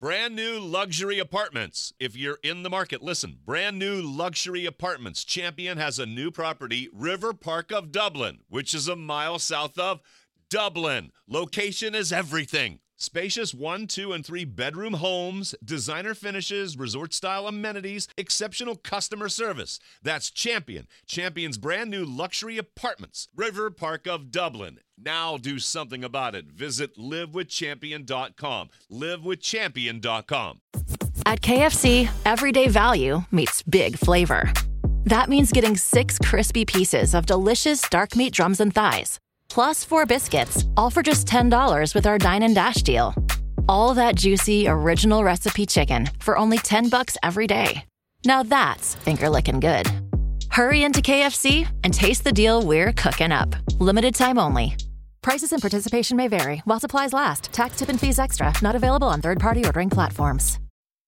Brand new luxury apartments. If you're in the market, listen. Brand new luxury apartments. Champion has a new property, River Park of Dublin, which is a mile south of Dublin. Location is everything. Spacious 1, 2, and 3 bedroom homes, designer finishes, resort-style amenities, exceptional customer service. That's Champion. Champion's brand new luxury apartments, River Park of Dublin. Now do something about it. Visit livewithchampion.com. Livewithchampion.com. At KFC, everyday value meets big flavor. That means getting 6 crispy pieces of delicious dark meat drums and thighs, plus 4 biscuits, all for just $10 with our Dine and Dash deal. All that juicy, original recipe chicken for only $10 every day. Now that's finger-licking good. Hurry into KFC and taste the deal we're cooking up. Limited time only. Prices and participation may vary while supplies last. Tax, tip, and fees extra. Not available on third-party ordering platforms.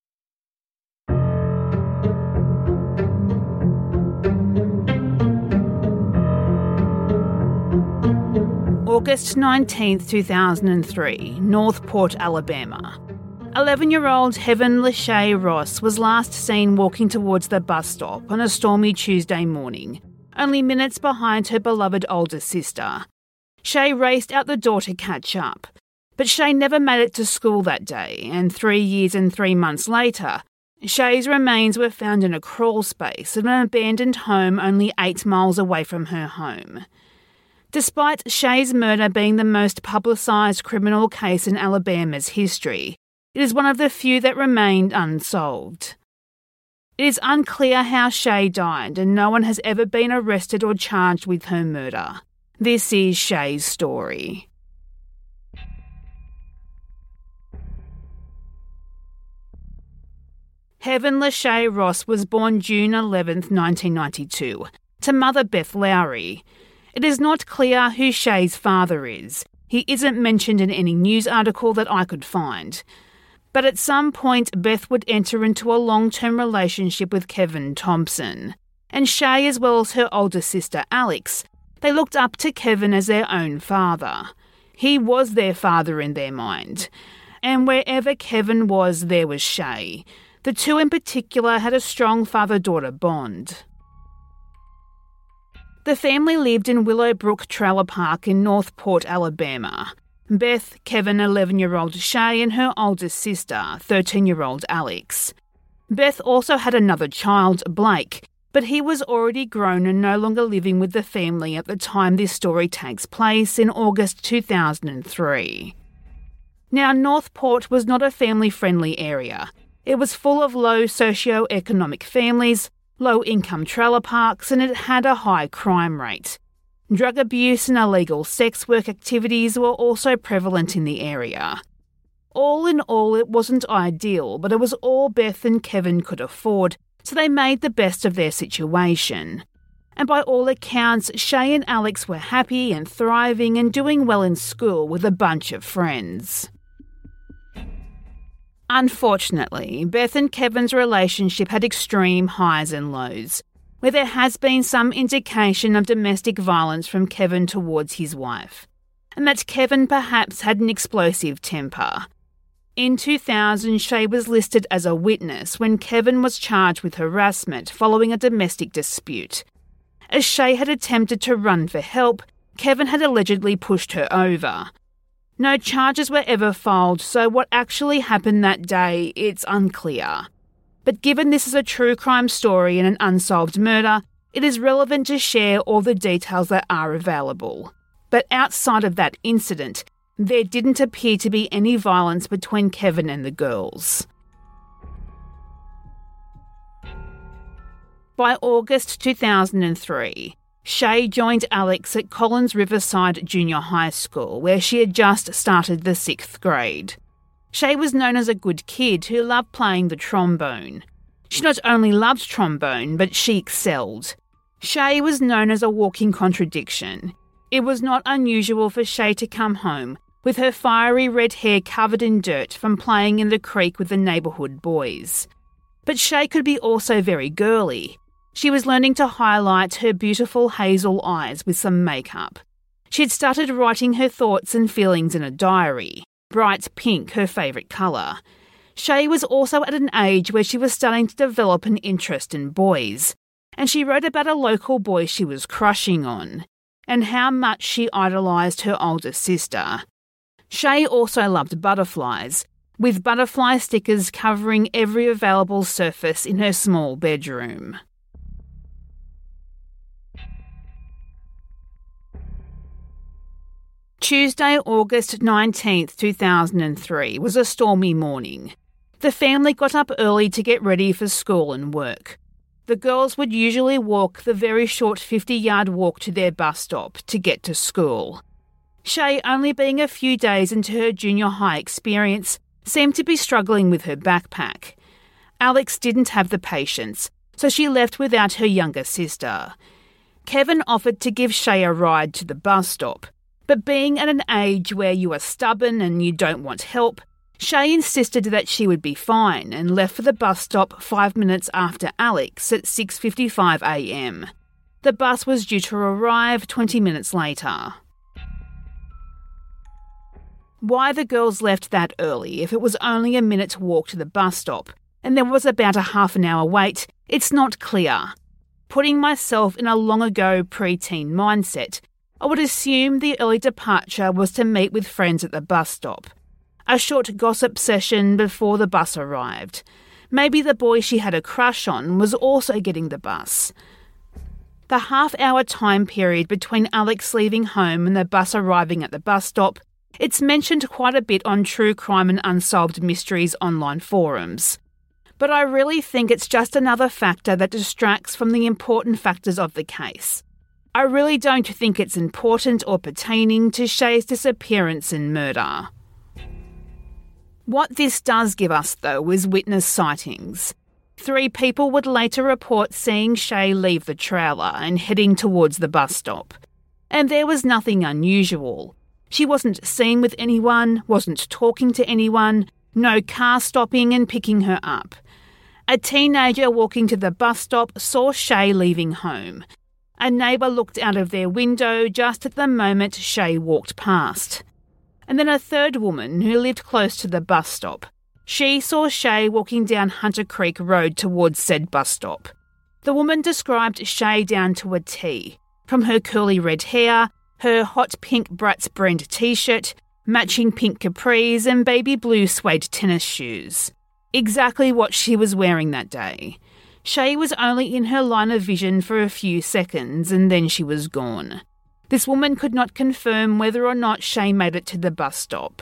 August 19, 2003, Northport, Alabama. 11-year-old Heaven Lachey Ross was last seen walking towards the bus stop on a stormy Tuesday morning, only minutes behind her beloved older sister. Shay raced out the door to catch up, but Shay never made it to school that day, and 3 years and 3 months later, Shay's remains were found in a crawl space of an abandoned home only 8 miles away from her home. Despite Shay's murder being the most publicised criminal case in Alabama's history, it is one of the few that remained unsolved. It is unclear how Shay died, and no one has ever been arrested or charged with her murder. This is Shay's story. Heaven Lachey Ross was born June 11, 1992, to mother Beth Lowry. It is not clear who Shay's father is. He isn't mentioned in any news article that I could find. But at some point, Beth would enter into a long-term relationship with Kevin Thompson. And Shay, as well as her older sister Alex, they looked up to Kevin as their own father. He was their father in their mind. And wherever Kevin was, there was Shay. The two in particular had a strong father-daughter bond. The family lived in Willowbrook Trailer Park in Northport, Alabama. Beth, Kevin, 11-year-old Shay, and her older sister, 13-year-old Alex. Beth also had another child, Blake, but he was already grown and no longer living with the family at the time this story takes place in August 2003. Now, Northport was not a family-friendly area. It was full of low socio-economic families, low-income trailer parks, and it had a high crime rate. Drug abuse and illegal sex work activities were also prevalent in the area. All in all, it wasn't ideal, but it was all Beth and Kevin could afford, so they made the best of their situation. And by all accounts, Shay and Alex were happy and thriving and doing well in school with a bunch of friends. Unfortunately, Beth and Kevin's relationship had extreme highs and lows, where there has been some indication of domestic violence from Kevin towards his wife, and that Kevin perhaps had an explosive temper. In 2000, Shay was listed as a witness when Kevin was charged with harassment following a domestic dispute. As Shay had attempted to run for help, Kevin had allegedly pushed her over. No charges were ever filed, so what actually happened that day, it's unclear. But given this is a true crime story and an unsolved murder, it is relevant to share all the details that are available. But outside of that incident, there didn't appear to be any violence between Kevin and the girls. By August 2003, Shay joined Alex at Collins Riverside Junior High School, where she had just started the 6th grade. Shay was known as a good kid who loved playing the trombone. She not only loved trombone, but she excelled. Shay was known as a walking contradiction. It was not unusual for Shay to come home with her fiery red hair covered in dirt from playing in the creek with the neighbourhood boys. But Shay could be also very girly. She was learning to highlight her beautiful hazel eyes with some makeup. She had started writing her thoughts and feelings in a diary, bright pink her favourite colour. Shay was also at an age where she was starting to develop an interest in boys, and she wrote about a local boy she was crushing on, and how much she idolised her older sister. Shay also loved butterflies, with butterfly stickers covering every available surface in her small bedroom. Tuesday, August 19, 2003 was a stormy morning. The family got up early to get ready for school and work. The girls would usually walk the very short 50-yard walk to their bus stop to get to school. Shay, only being a few days into her junior high experience, seemed to be struggling with her backpack. Alex didn't have the patience, so she left without her younger sister. Kevin offered to give Shay a ride to the bus stop, but being at an age where you are stubborn and you don't want help, Shay insisted that she would be fine and left for the bus stop 5 minutes after Alex at 6:55 a.m. The bus was due to arrive 20 minutes later. Why the girls left that early if it was only a minute's walk to the bus stop and there was about a half an hour wait, it's not clear. Putting myself in a long ago pre-teen mindset, I would assume the early departure was to meet with friends at the bus stop. A short gossip session before the bus arrived. Maybe the boy she had a crush on was also getting the bus. The half-hour time period between Alex leaving home and the bus arriving at the bus stop, it's mentioned quite a bit on true crime and unsolved mysteries online forums. But I really think it's just another factor that distracts from the important factors of the case. I really don't think it's important or pertaining to Shay's disappearance and murder. What this does give us, though, is witness sightings. 3 people would later report seeing Shay leave the trailer and heading towards the bus stop. And there was nothing unusual. She wasn't seen with anyone, wasn't talking to anyone, no car stopping and picking her up. A teenager walking to the bus stop saw Shay leaving home. A neighbour looked out of their window just at the moment Shay walked past. And then a third woman who lived close to the bus stop. She saw Shay walking down Hunter Creek Road towards said bus stop. The woman described Shay down to a T, from her curly red hair, her hot pink Bratz brand t-shirt, matching pink capris and baby blue suede tennis shoes. Exactly what she was wearing that day. Shay was only in her line of vision for a few seconds and then she was gone. This woman could not confirm whether or not Shay made it to the bus stop.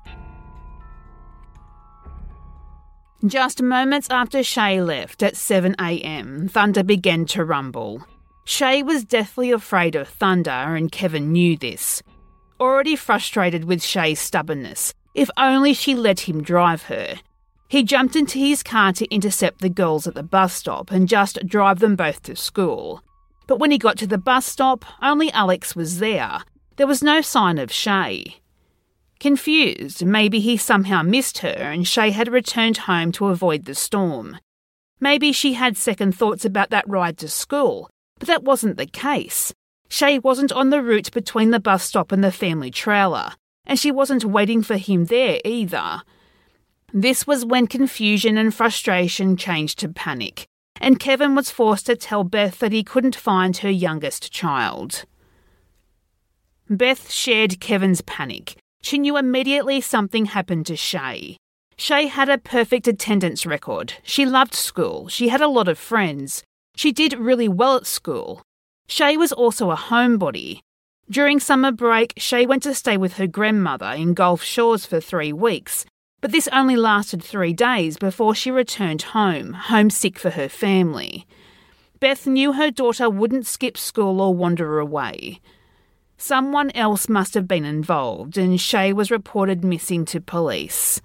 Just moments after Shay left at 7 a.m, thunder began to rumble. Shay was deathly afraid of thunder and Kevin knew this. Already frustrated with Shay's stubbornness, if only she let him drive her. He jumped into his car to intercept the girls at the bus stop and just drive them both to school. But when he got to the bus stop, only Alex was there. There was no sign of Shay. Confused, maybe he somehow missed her and Shay had returned home to avoid the storm. Maybe she had second thoughts about that ride to school, but that wasn't the case. Shay wasn't on the route between the bus stop and the family trailer, and she wasn't waiting for him there either. This was when confusion and frustration changed to panic, and Kevin was forced to tell Beth that he couldn't find her youngest child. Beth shared Kevin's panic. She knew immediately something happened to Shay. Shay had a perfect attendance record. She loved school. She had a lot of friends. She did really well at school. Shay was also a homebody. During summer break, Shay went to stay with her grandmother in Gulf Shores for 3 weeks, but this only lasted 3 days before she returned home, homesick for her family. Beth knew her daughter wouldn't skip school or wander away. Someone else must have been involved, and Shay was reported missing to police.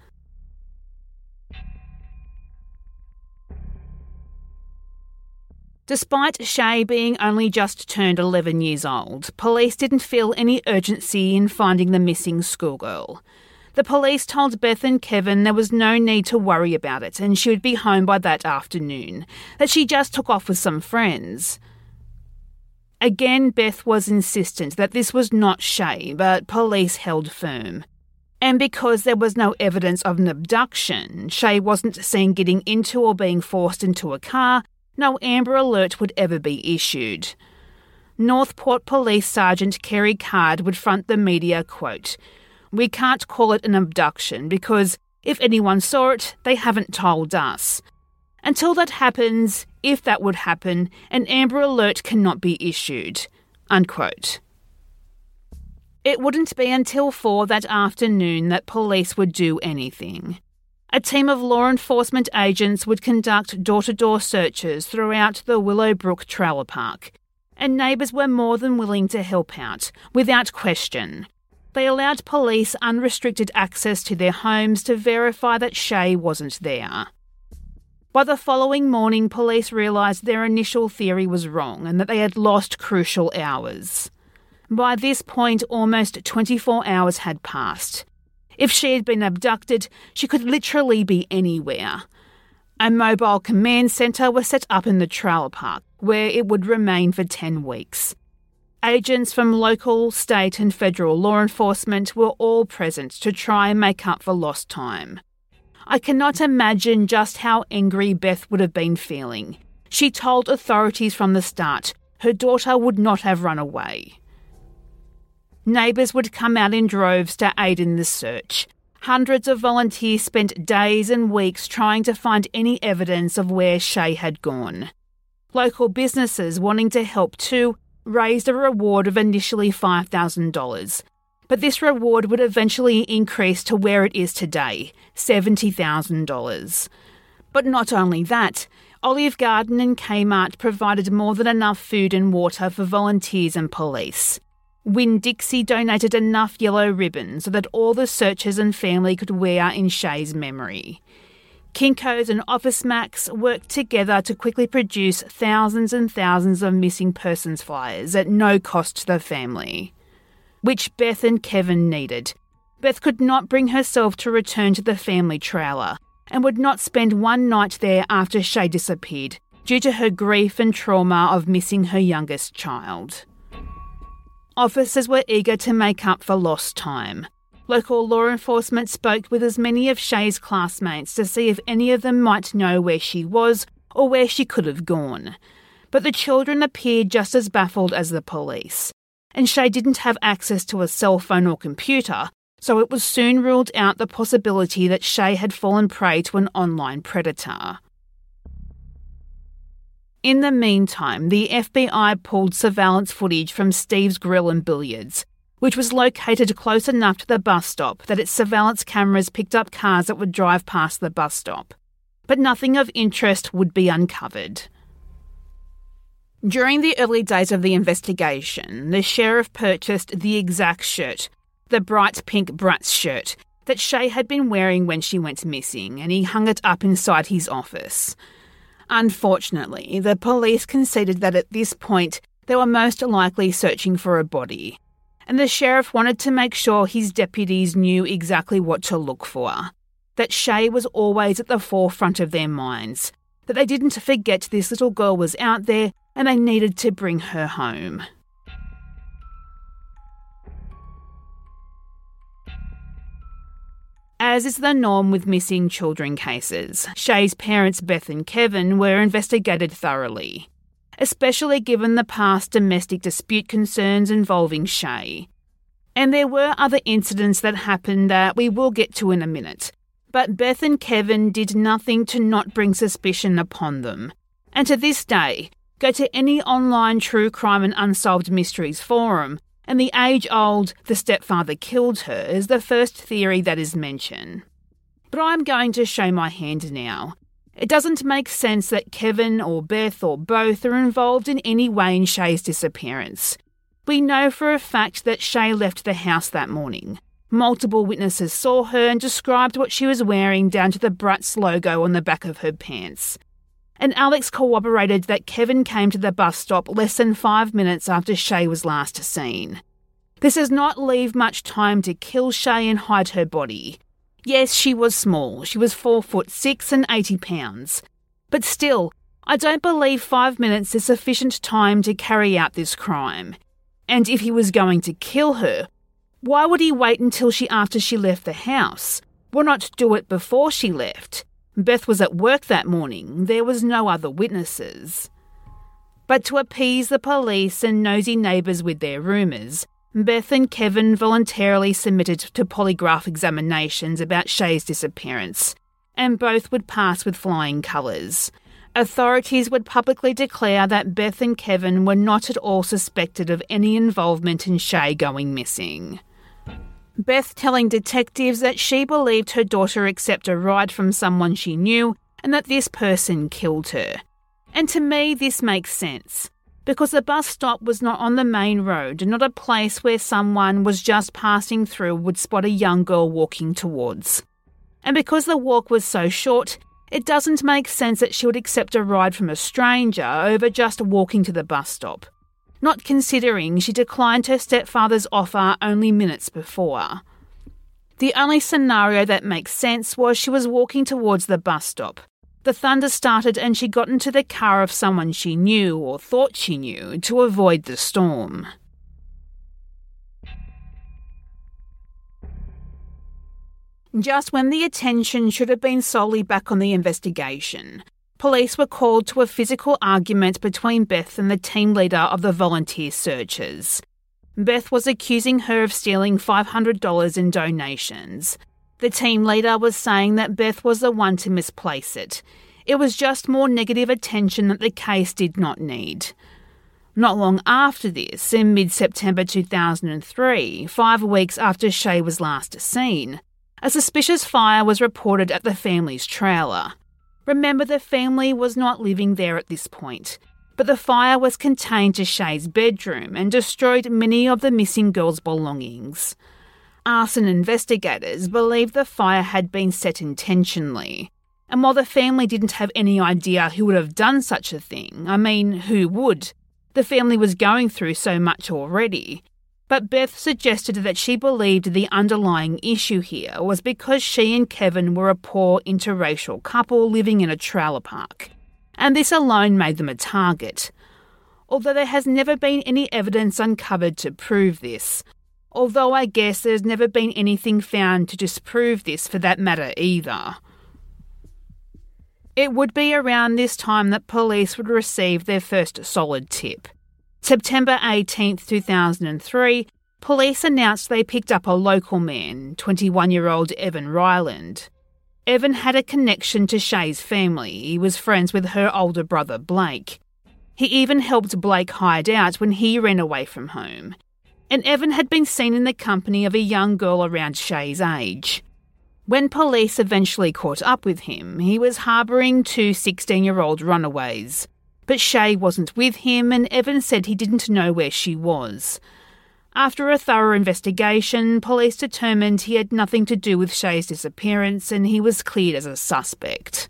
Despite Shay being only just turned 11 years old, police didn't feel any urgency in finding the missing schoolgirl. The police told Beth and Kevin there was no need to worry about it and she would be home by that afternoon, that she just took off with some friends. Again, Beth was insistent that this was not Shay, but police held firm. And because there was no evidence of an abduction, Shay wasn't seen getting into or being forced into a car, no Amber Alert would ever be issued. Northport Police Sergeant Kerry Card would front the media, quote, "We can't call it an abduction because if anyone saw it, they haven't told us. Until that happens, if that would happen, an Amber Alert cannot be issued," unquote. It wouldn't be until 4 that afternoon that police would do anything. A team of law enforcement agents would conduct door-to-door searches throughout the Willowbrook Trailer Park, and neighbours were more than willing to help out, without question. They allowed police unrestricted access to their homes to verify that Shay wasn't there. By the following morning, police realised their initial theory was wrong and that they had lost crucial hours. By this point, almost 24 hours had passed. If she had been abducted, she could literally be anywhere. A mobile command centre was set up in the trailer park, where it would remain for 10 weeks. Agents from local, state and federal law enforcement were all present to try and make up for lost time. I cannot imagine just how angry Beth would have been feeling. She told authorities from the start her daughter would not have run away. Neighbours would come out in droves to aid in the search. Hundreds of volunteers spent days and weeks trying to find any evidence of where Shay had gone. Local businesses wanting to help too raised a reward of initially $5,000, but this reward would eventually increase to where it is today, $70,000. But not only that, Olive Garden and Kmart provided more than enough food and water for volunteers and police. Winn-Dixie donated enough yellow ribbon so that all the searchers and family could wear in Shay's memory. Kinko's and Officemax worked together to quickly produce thousands and thousands of missing persons flyers at no cost to the family, which Beth and Kevin needed. Beth could not bring herself to return to the family trailer and would not spend one night there after Shay disappeared due to her grief and trauma of missing her youngest child. Officers were eager to make up for lost time. Local law enforcement spoke with as many of Shay's classmates to see if any of them might know where she was or where she could have gone. But the children appeared just as baffled as the police. And Shay didn't have access to a cell phone or computer, so it was soon ruled out the possibility that Shay had fallen prey to an online predator. In the meantime, the FBI pulled surveillance footage from Steve's Grill and Billiards, which was located close enough to the bus stop that its surveillance cameras picked up cars that would drive past the bus stop. But nothing of interest would be uncovered. During the early days of the investigation, the sheriff purchased the exact shirt, the bright pink Bratz shirt, that Shay had been wearing when she went missing, and he hung it up inside his office. Unfortunately, the police conceded that at this point they were most likely searching for a body, and the sheriff wanted to make sure his deputies knew exactly what to look for, that Shay was always at the forefront of their minds, that they didn't forget this little girl was out there and they needed to bring her home. As is the norm with missing children cases, Shay's parents, Beth and Kevin, were investigated thoroughly, especially given the past domestic dispute concerns involving Shay. And there were other incidents that happened that we will get to in a minute, but Beth and Kevin did nothing to not bring suspicion upon them. And to this day, go to any online true crime and unsolved mysteries forum, and the age-old "the stepfather killed her" is the first theory that is mentioned. But I'm going to show my hand now. It doesn't make sense that Kevin or Beth or both are involved in any way in Shay's disappearance. We know for a fact that Shay left the house that morning. Multiple witnesses saw her and described what she was wearing down to the Bratz logo on the back of her pants. And Alex corroborated that Kevin came to the bus stop less than 5 minutes after Shay was last seen. This does not leave much time to kill Shay and hide her body. Yes, she was small. She was 4'6" and 80 pounds. But still, I don't believe 5 minutes is sufficient time to carry out this crime. And if he was going to kill her, Why would he wait until after she left the house? Why not do it before she left? Beth was at work that morning. There was no other witnesses. But to appease the police and nosy neighbours with their rumours, Beth and Kevin voluntarily submitted to polygraph examinations about Shay's disappearance, and both would pass with flying colours. Authorities would publicly declare that Beth and Kevin were not at all suspected of any involvement in Shay going missing. Beth telling detectives that she believed her daughter accepted a ride from someone she knew and that this person killed her. And to me, this makes sense, because the bus stop was not on the main road, not a place where someone was just passing through would spot a young girl walking towards. And because the walk was so short, it doesn't make sense that she would accept a ride from a stranger over just walking to the bus stop, not considering she declined her stepfather's offer only minutes before. The only scenario that makes sense was she was walking towards the bus stop. The thunder started and she got into the car of someone she knew or thought she knew to avoid the storm. Just when the attention should have been solely back on the investigation, police were called to a physical argument between Beth and the team leader of the volunteer searchers. Beth was accusing her of stealing $500 in donations. The team leader was saying that Beth was the one to misplace it. It was just more negative attention that the case did not need. Not long after this, in mid-September 2003, 5 weeks after Shay was last seen, a suspicious fire was reported at the family's trailer. Remember, the family was not living there at this point, but the fire was contained to Shay's bedroom and destroyed many of the missing girl's belongings. Arson investigators believe the fire had been set intentionally, and while the family didn't have any idea who would have done such a thing, who would? The family was going through so much already. But Beth suggested that she believed the underlying issue here was because she and Kevin were a poor interracial couple living in a trailer park, and this alone made them a target. Although there has never been any evidence uncovered to prove this, although I guess there's never been anything found to disprove this for that matter either. It would be around this time that police would receive their first solid tip. September 18, 2003, police announced they picked up a local man, 21-year-old Evan Ryland. Evan had a connection to Shay's family. He was friends with her older brother, Blake. He even helped Blake hide out when he ran away from home. And Evan had been seen in the company of a young girl around Shay's age. When police eventually caught up with him, he was harbouring 2 16-year-old runaways. But Shay wasn't with him, and Evan said he didn't know where she was. After a thorough investigation, police determined he had nothing to do with Shay's disappearance, and he was cleared as a suspect.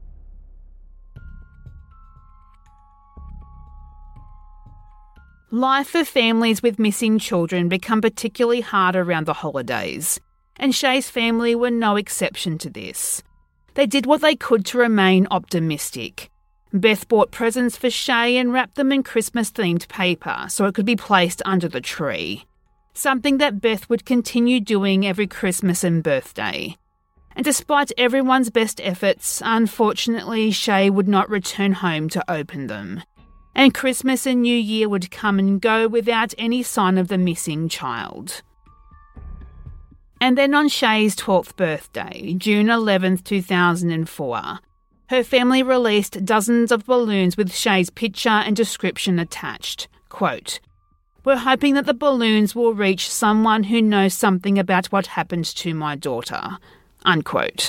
Life for families with missing children become particularly hard around the holidays, and Shay's family were no exception to this. They did what they could to remain optimistic. Beth bought presents for Shay and wrapped them in Christmas-themed paper so it could be placed under the tree, something that Beth would continue doing every Christmas and birthday. And despite everyone's best efforts, unfortunately, Shay would not return home to open them. And Christmas and New Year would come and go without any sign of the missing child. And then on Shay's 12th birthday, June 11, 2004, her family released dozens of balloons with Shay's picture and description attached. Quote, "We're hoping that the balloons will reach someone who knows something about what happened to my daughter." Unquote.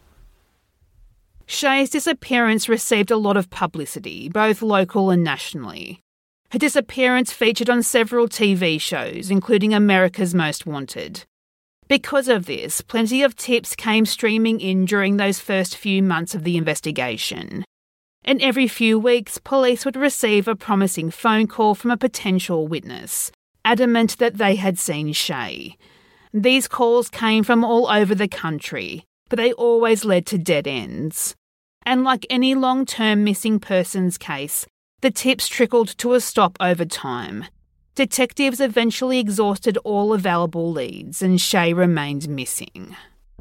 Shay's disappearance received a lot of publicity, both local and nationally. Her disappearance featured on several TV shows, including America's Most Wanted. Because of this, plenty of tips came streaming in during those first few months of the investigation. And every few weeks, police would receive a promising phone call from a potential witness, adamant that they had seen Shay. These calls came from all over the country, but they always led to dead ends. And like any long-term missing persons case, the tips trickled to a stop over time. detectives eventually exhausted all available leads and Shay remained missing.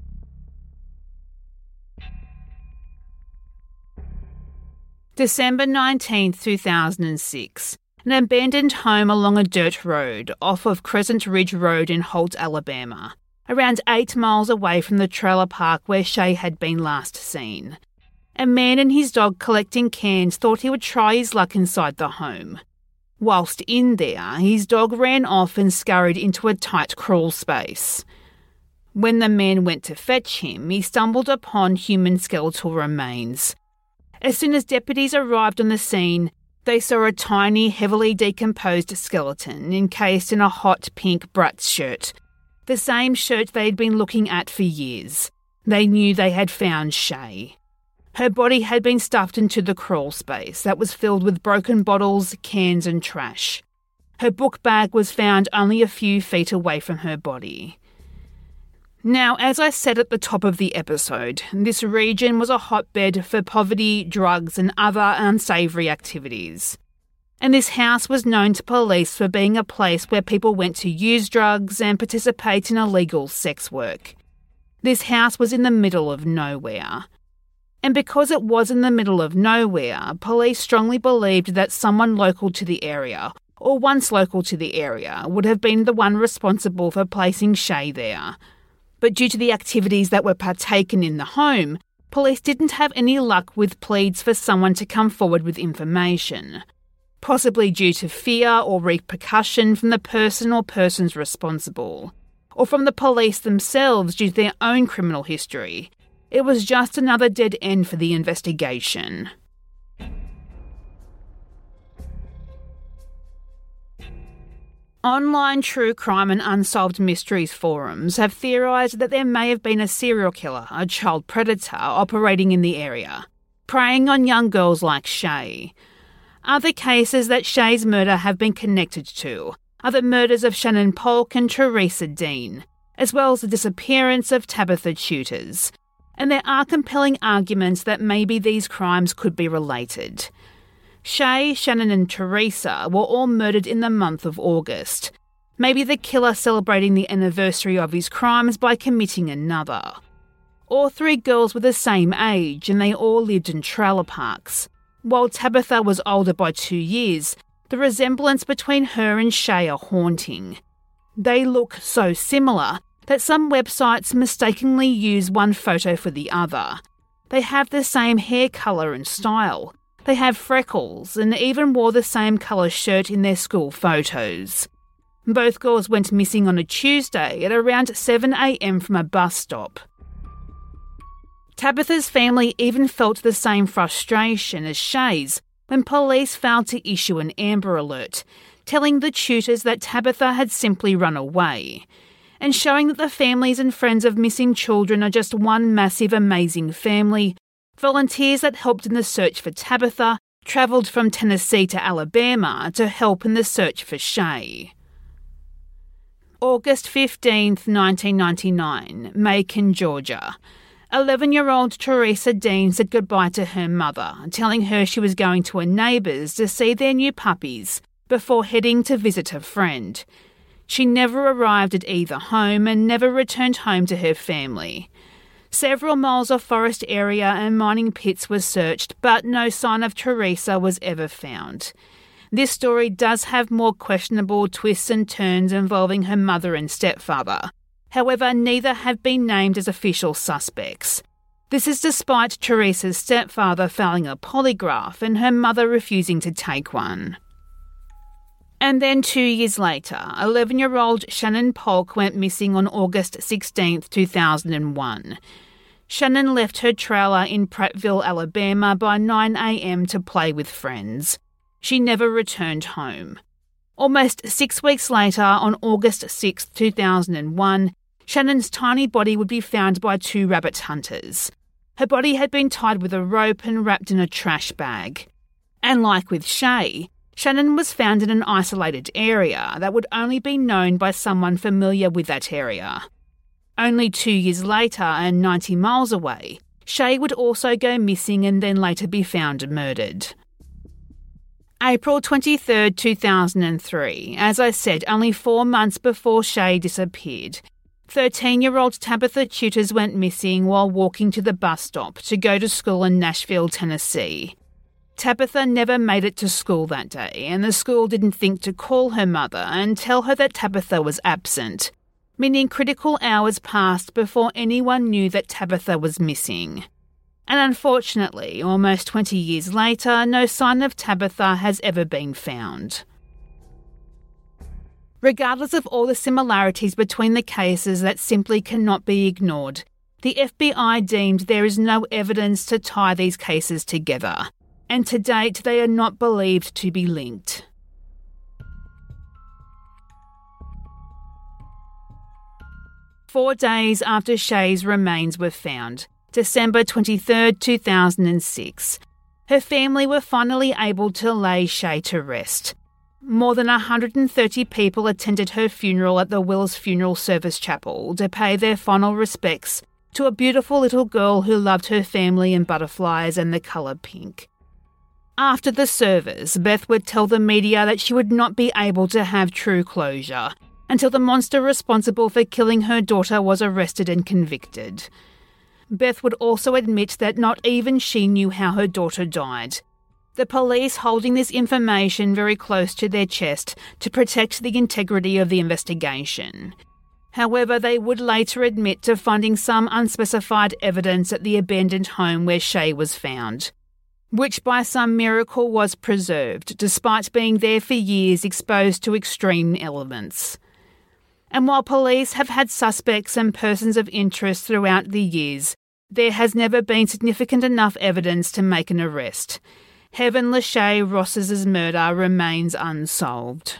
December 19, 2006. An abandoned home along a dirt road off of Crescent Ridge Road in Holt, Alabama, around 8 miles away from the trailer park where Shay had been last seen. A man and his dog collecting cans thought he would try his luck inside the home. Whilst in there, his dog ran off and scurried into a tight crawl space. When the man went to fetch him, he stumbled upon human skeletal remains. As soon as deputies arrived on the scene, they saw a tiny, heavily decomposed skeleton encased in a hot pink Bratz shirt, the same shirt they'd been looking at for years. They knew they had found Shay. Her body had been stuffed into the crawl space that was filled with broken bottles, cans and trash. Her book bag was found only a few feet away from her body. Now, as I said at the top of the episode, this region was a hotbed for poverty, drugs and other unsavoury activities. And this house was known to police for being a place where people went to use drugs and participate in illegal sex work. This house was in the middle of nowhere. And because it was in the middle of nowhere, police strongly believed that someone local to the area, or once local to the area, would have been the one responsible for placing Shay there. But due to the activities that were partaken in the home, police didn't have any luck with pleads for someone to come forward with information, possibly due to fear or repercussion from the person or persons responsible, or from the police themselves due to their own criminal history. It was just another dead end for the investigation. Online true crime and unsolved mysteries forums have theorised that there may have been a serial killer, a child predator, operating in the area, preying on young girls like Shay. Other cases that Shay's murder have been connected to are the murders of Shannon Polk and Teresa Dean, as well as the disappearance of Tabitha Tutors. And there are compelling arguments that maybe these crimes could be related. Shay, Shannon and Teresa were all murdered in the month of August. Maybe the killer celebrating the anniversary of his crimes by committing another. All 3 girls were the same age and they all lived in trailer parks. While Tabitha was older by 2 years, the resemblance between her and Shay are haunting. They look so similar that some websites mistakenly use one photo for the other. They have the same hair colour and style. They have freckles and even wore the same colour shirt in their school photos. Both girls went missing on a Tuesday at around 7 a.m. from a bus stop. Tabitha's family even felt the same frustration as Shay's when police failed to issue an Amber Alert, telling the tutors that Tabitha had simply run away, and showing that the families and friends of missing children are just one massive, amazing family. Volunteers that helped in the search for Tabitha travelled from Tennessee to Alabama to help in the search for Shay. August 15th, 1999, Macon, Georgia. 11-year-old Teresa Dean said goodbye to her mother, telling her she was going to a neighbour's to see their new puppies before heading to visit a friend. She never arrived at either home and never returned home to her family. Several miles of forest area and mining pits were searched, but no sign of Teresa was ever found. This story does have more questionable twists and turns involving her mother and stepfather. However, neither have been named as official suspects. This is despite Teresa's stepfather failing a polygraph and her mother refusing to take one. And then 2 years later, 11-year-old Shannon Polk went missing on August 16, 2001. Shannon left her trailer in Prattville, Alabama by 9 a.m. to play with friends. She never returned home. Almost 6 weeks later, on August 6, 2001, Shannon's tiny body would be found by 2 rabbit hunters. Her body had been tied with a rope and wrapped in a trash bag. And like with Shay, Shannon was found in an isolated area that would only be known by someone familiar with that area. Only 2 years later, and 90 miles away, Shay would also go missing and then later be found murdered. April 23, 2003, as I said, only 4 months before Shay disappeared, 13-year-old Tabitha Tutors went missing while walking to the bus stop to go to school in Nashville, Tennessee. Tabitha never made it to school that day, and the school didn't think to call her mother and tell her that Tabitha was absent, meaning critical hours passed before anyone knew that Tabitha was missing. And unfortunately, almost 20 years later, no sign of Tabitha has ever been found. Regardless of all the similarities between the cases that simply cannot be ignored, the FBI deemed there is no evidence to tie these cases together, and to date they are not believed to be linked. Four days after Shay's remains were found, December 23, 2006, her family were finally able to lay Shay to rest. More than 130 people attended her funeral at the Wills Funeral Service Chapel to pay their final respects to a beautiful little girl who loved her family and butterflies and the colour pink. After the service, Beth would tell the media that she would not be able to have true closure until the monster responsible for killing her daughter was arrested and convicted. Beth would also admit that not even she knew how her daughter died, the police holding this information very close to their chest to protect the integrity of the investigation. However, they would later admit to finding some unspecified evidence at the abandoned home where Shay was found, which by some miracle was preserved, despite being there for years exposed to extreme elements. And while police have had suspects and persons of interest throughout the years, there has never been significant enough evidence to make an arrest. Heaven Lachey Ross's murder remains unsolved.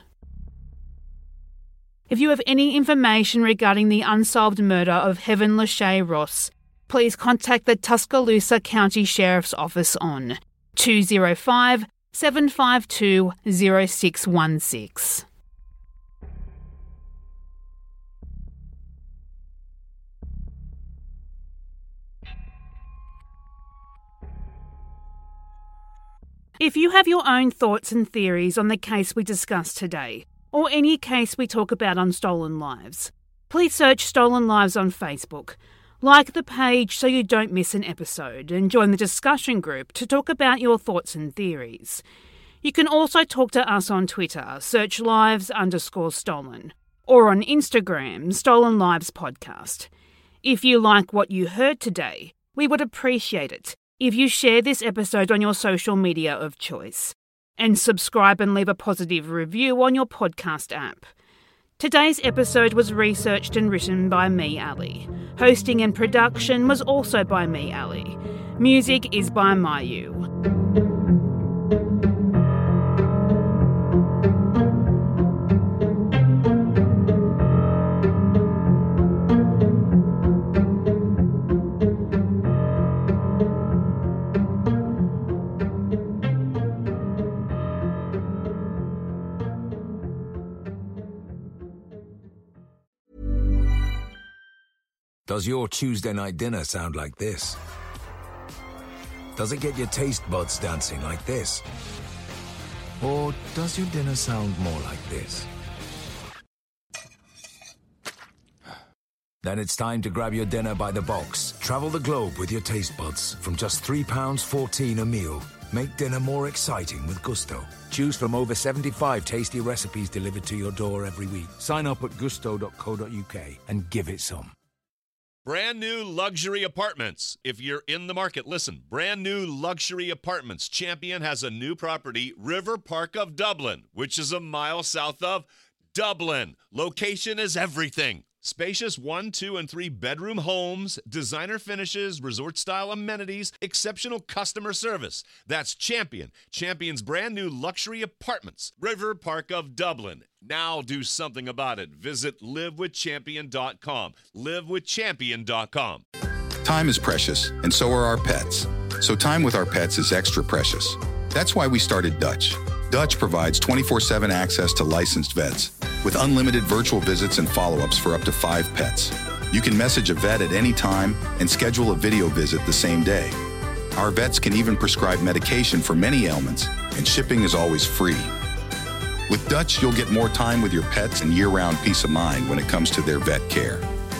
If you have any information regarding the unsolved murder of Heaven Lachey Ross, please contact the Tuscaloosa County Sheriff's Office on 205-752-0616. If you have your own thoughts and theories on the case we discussed today, or any case we talk about on Stolen Lives, please search Stolen Lives on Facebook, like the page so you don't miss an episode, and join the discussion group to talk about your thoughts and theories. You can also talk to us on Twitter, search lives_stolen, or on Instagram, Stolen Lives Podcast. If you like what you heard today, we would appreciate it if you share this episode on your social media of choice, and subscribe and leave a positive review on your podcast app. Today's episode was researched and written by me, Ali. Hosting and production was also by me, Ali. Music is by Mayu. Does your Tuesday night dinner sound like this? Does it get your taste buds dancing like this? Or does your dinner sound more like this? Then it's time to grab your dinner by the box. Travel the globe with your taste buds from just £3.14 a meal. Make dinner more exciting with Gusto. Choose from over 75 tasty recipes delivered to your door every week. Sign up at gusto.co.uk and give it some. Brand new luxury apartments. If you're in the market, listen. Brand new luxury apartments. Champion has a new property, River Park of Dublin, which is a mile south of Dublin. Location is everything. Spacious 1, 2, and 3 bedroom homes, designer finishes, resort-style amenities, exceptional customer service. That's Champion. Champion's brand new luxury apartments, River Park of Dublin. Now do something about it. Visit livewithchampion.com. livewithchampion.com. Time is precious, and so are our pets. So time with our pets is extra precious. That's why we started Dutch. Dutch provides 24/7 access to licensed vets with unlimited virtual visits and follow-ups for up to 5 pets. You can message a vet at any time and schedule a video visit the same day. Our vets can even prescribe medication for many ailments and shipping is always free. With Dutch, you'll get more time with your pets and year-round peace of mind when it comes to their vet care.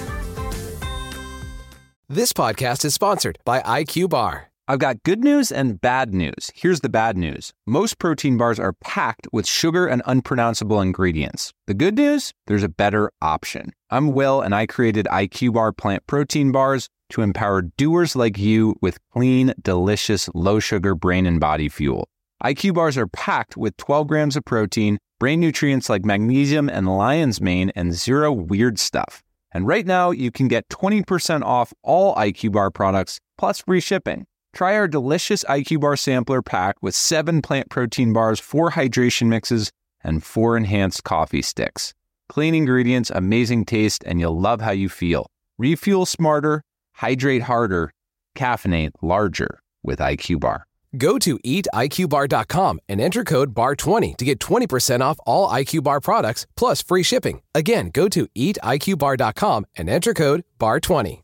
This podcast is sponsored by IQ Bar. I've got good news and bad news. Here's the bad news. Most protein bars are packed with sugar and unpronounceable ingredients. The good news? There's a better option. I'm Will, and I created IQ Bar plant protein bars to empower doers like you with clean, delicious, low-sugar brain and body fuel. IQ Bars are packed with 12 grams of protein, brain nutrients like magnesium and lion's mane, and zero weird stuff. And right now, you can get 20% off all IQ Bar products, plus free shipping. Try our delicious IQ Bar sampler pack with 7 plant protein bars, 4 hydration mixes, and 4 enhanced coffee sticks. Clean ingredients, amazing taste, and you'll love how you feel. Refuel smarter, hydrate harder, caffeinate larger with IQ Bar. Go to eatiqbar.com and enter code BAR20 to get 20% off all IQ Bar products plus free shipping. Again, go to eatiqbar.com and enter code BAR20.